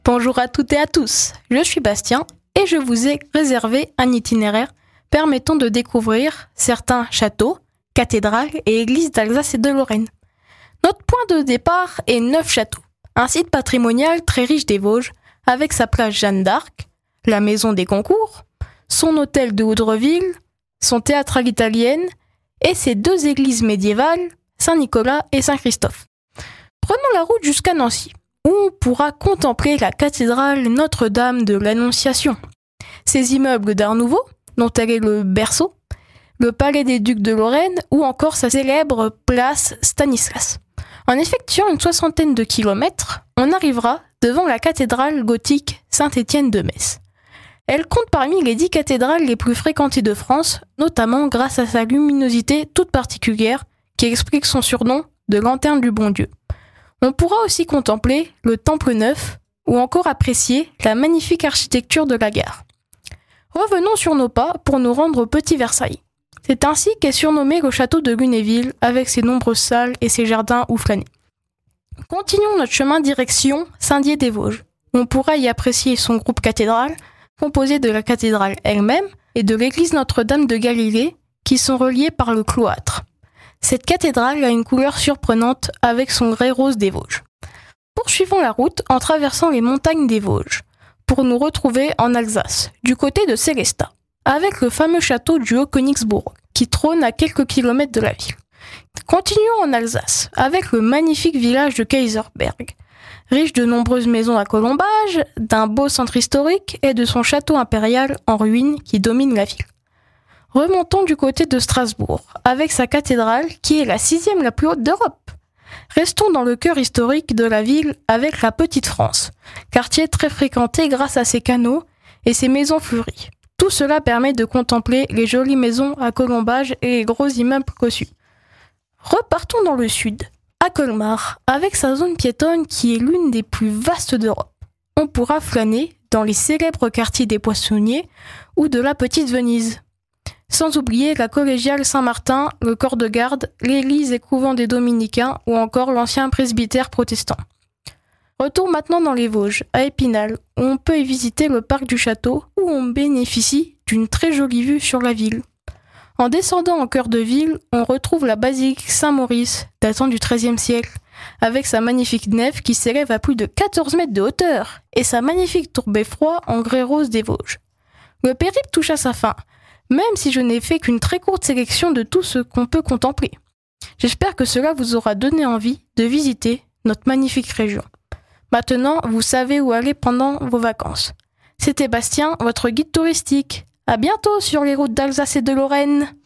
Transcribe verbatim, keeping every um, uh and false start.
Bonjour à toutes et à tous, je suis Bastien et je vous ai réservé un itinéraire permettant de découvrir certains châteaux, cathédrales et églises d'Alsace et de Lorraine. Notre point de départ est Neufchâteau, un site patrimonial très riche des Vosges, avec sa place Jeanne d'Arc, la maison des concours, son hôtel de Haudreville, son théâtre à l'italienne et ses deux églises médiévales, Saint-Nicolas et Saint-Christophe. Prenons la route jusqu'à Nancy, où on pourra contempler la cathédrale Notre-Dame de l'Annonciation, ses immeubles d'art nouveau, dont elle est le berceau, le palais des ducs de Lorraine ou encore sa célèbre place Stanislas. En effectuant une soixantaine de kilomètres, on arrivera devant la cathédrale gothique Saint-Étienne de Metz. Elle compte parmi les dix cathédrales les plus fréquentées de France, notamment grâce à sa luminosité toute particulière qui explique son surnom de lanterne du bon Dieu. On pourra aussi contempler le Temple Neuf ou encore apprécier la magnifique architecture de la gare. Revenons sur nos pas pour nous rendre au Petit Versailles. C'est ainsi qu'est surnommé le château de Lunéville avec ses nombreuses salles et ses jardins où flâner. Continuons notre chemin direction Saint-Dié-des-Vosges. On pourra y apprécier son groupe cathédral, composé de la cathédrale elle-même et de l'église Notre-Dame de Galilée, qui sont reliés par le cloître. Cette cathédrale a une couleur surprenante avec son grès rose des Vosges. Poursuivons la route en traversant les montagnes des Vosges, pour nous retrouver en Alsace, du côté de Sélestat, avec le fameux château du Haut-Königsbourg, qui trône à quelques kilomètres de la ville. Continuons en Alsace, avec le magnifique village de Kaiserberg, riche de nombreuses maisons à colombage, d'un beau centre historique et de son château impérial en ruine qui domine la ville. Remontons du côté de Strasbourg, avec sa cathédrale qui est la sixième la plus haute d'Europe. Restons dans le cœur historique de la ville avec la Petite France, quartier très fréquenté grâce à ses canaux et ses maisons fleuries. Tout cela permet de contempler les jolies maisons à colombage et les gros immeubles cossus. Repartons dans le sud, à Colmar, avec sa zone piétonne qui est l'une des plus vastes d'Europe. On pourra flâner dans les célèbres quartiers des Poissonniers ou de la Petite Venise. Sans oublier la collégiale Saint-Martin, le corps de garde, l'église et couvent des Dominicains ou encore l'ancien presbytère protestant. Retour maintenant dans les Vosges, à Épinal, où on peut y visiter le parc du château, où on bénéficie d'une très jolie vue sur la ville. En descendant en cœur de ville, on retrouve la basilique Saint-Maurice, datant du treizième siècle, avec sa magnifique nef qui s'élève à plus de quatorze mètres de hauteur, et sa magnifique tour beffroi en grès rose des Vosges. Le périple touche à sa fin, même si je n'ai fait qu'une très courte sélection de tout ce qu'on peut contempler. J'espère que cela vous aura donné envie de visiter notre magnifique région. Maintenant, vous savez où aller pendant vos vacances. C'était Bastien, votre guide touristique. À bientôt sur les routes d'Alsace et de Lorraine.